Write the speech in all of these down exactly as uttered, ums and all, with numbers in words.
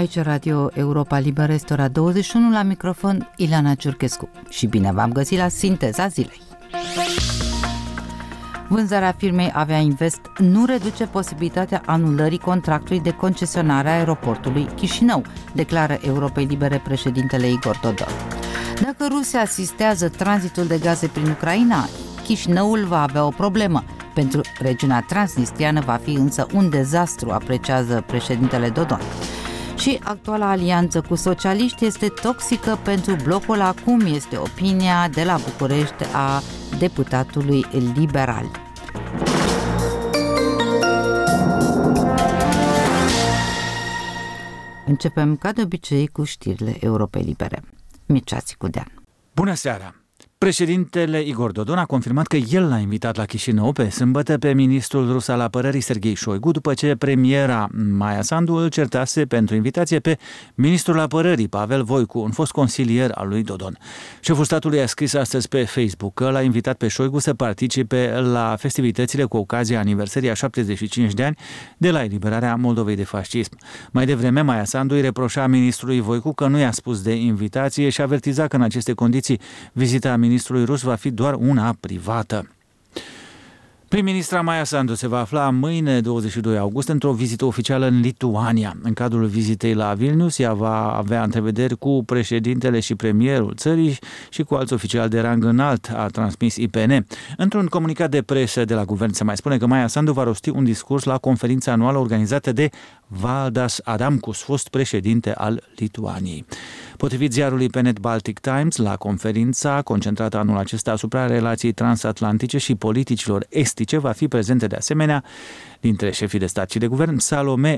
Aici Radio Europa Liberă, este ora douăzeci și unu, la microfon Ileana Ciurchescu și bine v-am găsit la Sinteza Zilei. Vânzarea firmei Avea Invest nu reduce posibilitatea anulării contractului de concesionare a aeroportului Chișinău, declară Europei Libere președintele Igor Dodon. Dacă Rusia asistează tranzitul de gaze prin Ucraina, Chișinăul va avea o problemă. Pentru regiunea transnistriană va fi însă un dezastru, apreciază președintele Dodon. Și actuala alianță cu socialiști este toxică pentru blocul acum, este opinia de la București a deputatului liberal. Începem ca de obicei cu știrile Europei Libere. Mircea Țicudean. Bună seara! Președintele Igor Dodon a confirmat că el l-a invitat la Chișinău pe sâmbătă pe ministrul rus al apărării Serghei Șoigu, după ce premiera Maia Sandu îl certase pentru invitație pe ministrul apărării Pavel Voicu, un fost consilier al lui Dodon. Șeful statului a scris astăzi pe Facebook că l-a invitat pe Șoigu să participe la festivitățile cu ocazia aniversării a șaptezeci și cinci de ani de la eliberarea Moldovei de fascism. Mai devreme, Maia Sandu îi reproșa ministrului Voicu că nu i-a spus de invitație și avertiza că în aceste condiții vizita ministrului rus va fi doar una privată. Prim-ministra Maia Sandu se va afla mâine, douăzeci și doi august, într-o vizită oficială în Lituania. În cadrul vizitei la Vilnius, ea va avea întrevederi cu președintele și premierul țării și cu alți oficiali de rang înalt, a transmis I P N. Într-un comunicat de presă de la guvern se mai spune că Maia Sandu va rosti un discurs la conferința anuală organizată de Valdas Adamkus, fost președinte al Lituaniei. Potrivit ziarului P N T Baltic Times, la conferința concentrată anul acesta asupra relației transatlantice și politicilor estice va fi prezente de asemenea dintre șefii de stat și de guvern Salome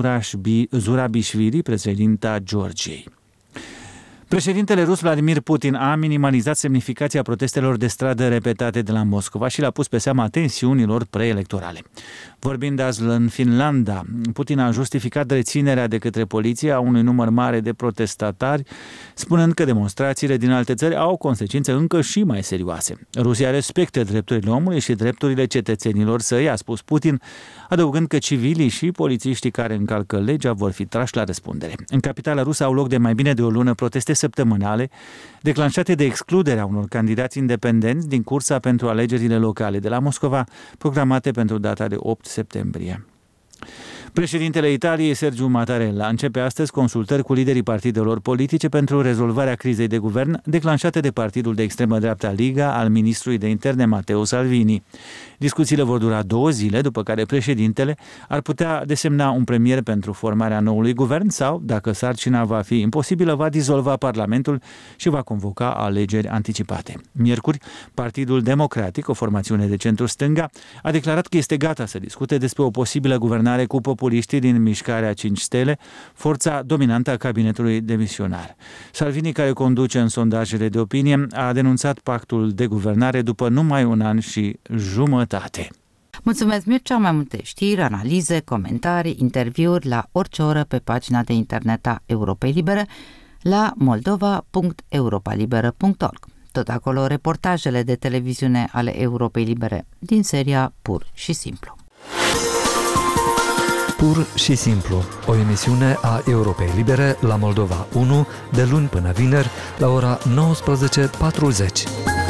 Zurabișvili, președinta Georgiei. Președintele rus Vladimir Putin a minimalizat semnificația protestelor de stradă repetate de la Moscova și l-a pus pe seama tensiunilor preelectorale. Vorbind azi în Finlanda, Putin a justificat reținerea de către poliție a unui număr mare de protestatari, spunând că demonstrațiile din alte țări au consecințe încă și mai serioase. Rusia respectă drepturile omului și drepturile cetățenilor săi, a spus Putin, adăugând că civilii și polițiștii care încalcă legea vor fi trași la răspundere. În capitala rusă au loc de mai bine de o lună proteste săptămânale declanșate de excluderea unor candidați independenți din cursa pentru alegerile locale de la Moscova, programate pentru data de opt septembrie. Președintele Italiei, Sergiu Mattarella, începe astăzi consultări cu liderii partidelor politice pentru rezolvarea crizei de guvern declanșate de partidul de extremă dreapta Liga al ministrului de interne Matteo Salvini. Discuțiile vor dura două zile, după care președintele ar putea desemna un premier pentru formarea noului guvern sau, dacă sarcina va fi imposibilă, va dizolva Parlamentul și va convoca alegeri anticipate. Miercuri, Partidul Democratic, o formațiune de centru-stânga, a declarat că este gata să discute despre o posibilă guvernare cu populiștii din Mișcarea cinci Stele, forța dominantă a cabinetului demisionar. Salvini, care conduce în sondajele de opinie, a denunțat pactul de guvernare după numai un an și jumătate. Mulțumesc, Mircea. Mai multe știri, analize, comentarii, interviuri la orice oră pe pagina de internet a Europei Libere la moldova punct europa liberă punct org. Tot acolo reportajele de televiziune ale Europei Libere din seria Pur și Simplu. Pur și Simplu, o emisiune a Europei Libere la Moldova unu, de luni până vineri, la ora nouăsprezece patruzeci.